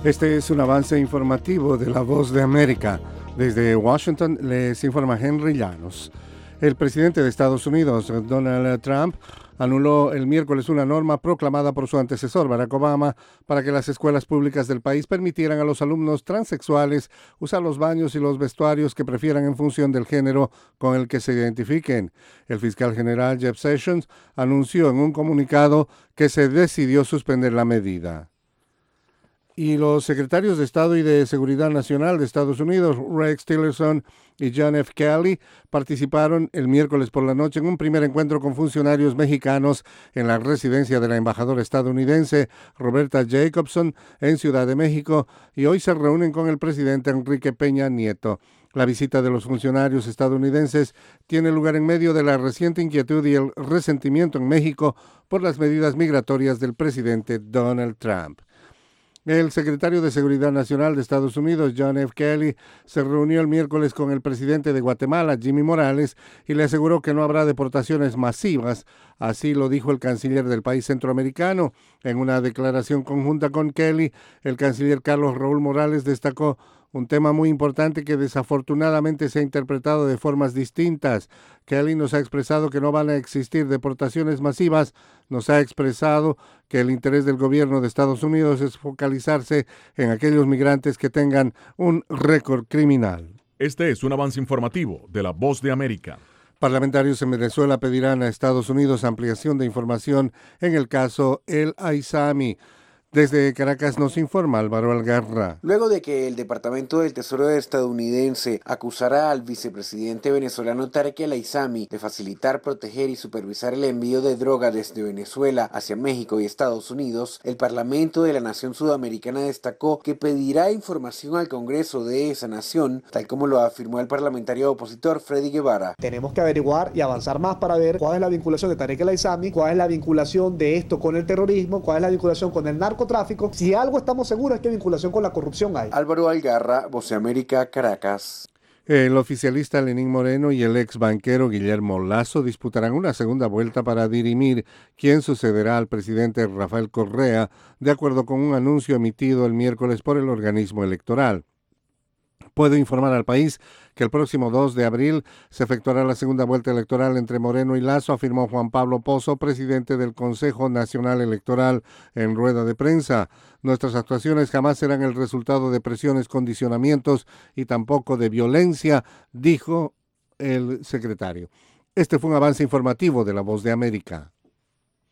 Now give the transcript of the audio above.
Este es un avance informativo de La Voz de América. Desde Washington les informa Henry Llanos. El presidente de Estados Unidos, Donald Trump, anuló el miércoles una norma proclamada por su antecesor, Barack Obama, para que las escuelas públicas del país permitieran a los alumnos transexuales usar los baños y los vestuarios que prefieran en función del género con el que se identifiquen. El fiscal general Jeff Sessions anunció en un comunicado que se decidió suspender la medida. Y los secretarios de Estado y de Seguridad Nacional de Estados Unidos, Rex Tillerson y John F. Kelly, participaron el miércoles por la noche en un primer encuentro con funcionarios mexicanos en la residencia de la embajadora estadounidense Roberta Jacobson en Ciudad de México, y hoy se reúnen con el presidente Enrique Peña Nieto. La visita de los funcionarios estadounidenses tiene lugar en medio de la reciente inquietud y el resentimiento en México por las medidas migratorias del presidente Donald Trump. El secretario de Seguridad Nacional de Estados Unidos, John F. Kelly, se reunió el miércoles con el presidente de Guatemala, Jimmy Morales, y le aseguró que no habrá deportaciones masivas. Así lo dijo el canciller del país centroamericano. En una declaración conjunta con Kelly, el canciller Carlos Raúl Morales destacó un tema muy importante que desafortunadamente se ha interpretado de formas distintas. Kelly nos ha expresado que no van a existir deportaciones masivas, nos ha expresado que el interés del gobierno de Estados Unidos es focalizarse en aquellos migrantes que tengan un récord criminal. Este es un avance informativo de La Voz de América. Parlamentarios en Venezuela pedirán a Estados Unidos ampliación de información en el caso El Aizami. Desde Caracas nos informa Álvaro Algarra. Luego de que el Departamento del Tesoro estadounidense acusara al vicepresidente venezolano Tarek El Aizami de facilitar, proteger y supervisar el envío de droga desde Venezuela hacia México y Estados Unidos, el Parlamento de la Nación Sudamericana destacó que pedirá información al Congreso de esa nación, tal como lo afirmó el parlamentario opositor Freddy Guevara. Tenemos que averiguar y avanzar más para ver cuál es la vinculación de Tarek El Aizami, cuál es la vinculación de esto con el terrorismo, cuál es la vinculación con el narcotráfico. Si algo estamos seguros es que vinculación con la corrupción hay. Álvaro Algarra, Voz de América, Caracas. El oficialista Lenín Moreno y el ex banquero Guillermo Lasso disputarán una segunda vuelta para dirimir quién sucederá al presidente Rafael Correa, de acuerdo con un anuncio emitido el miércoles por el organismo electoral. Puedo informar al país que el próximo 2 de abril se efectuará la segunda vuelta electoral entre Moreno y Lasso, afirmó Juan Pablo Pozo, presidente del Consejo Nacional Electoral, en rueda de prensa. Nuestras actuaciones jamás serán el resultado de presiones, condicionamientos y tampoco de violencia, dijo el secretario. Este fue un avance informativo de La Voz de América.